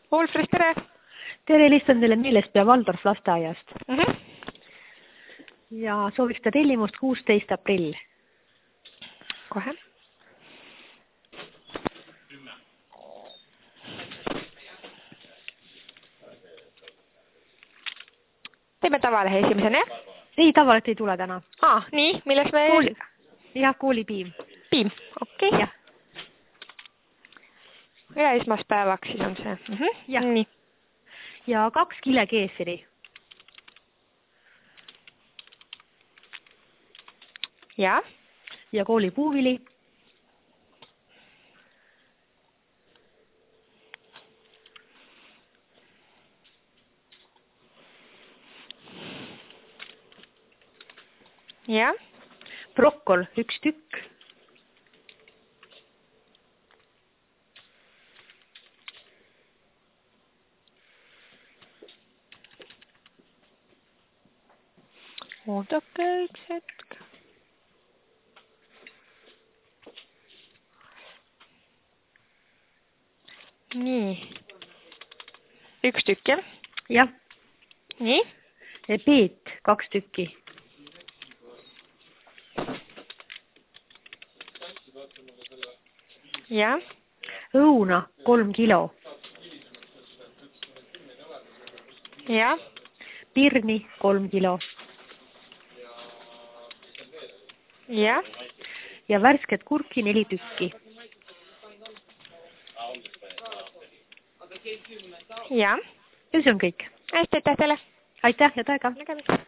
Wolfris, tere! Tere, helistan teile Meelespea Valdorf lasteaiast. Ja sooviks ta tellimust 16. aprill. Kohe. Teeme tavalehe esimesena, jah? Ei, tavaliselt ei tule täna. Nii, milles me... Jah, koolipiim. Piim, okei. Jah. Ja esmaspäevaks siis on see. Jah. Nii. Ja 2 kile keesiri. Ja. Ja koolipuuvili. Ja. Brokkol 1 tükk. Oodake üks hetk. Nii. 1 tükk, jah? Jah. Nii. Peet 2 tükki. Ja. Õuna 3 kilo. Ja. Pirni 3 kilo. Ja. Ja värsket kurki 4 tükki. Ja. Ja see on kõik. Hästi, aitäh teile! Aitäh ja täiega! Nägemist!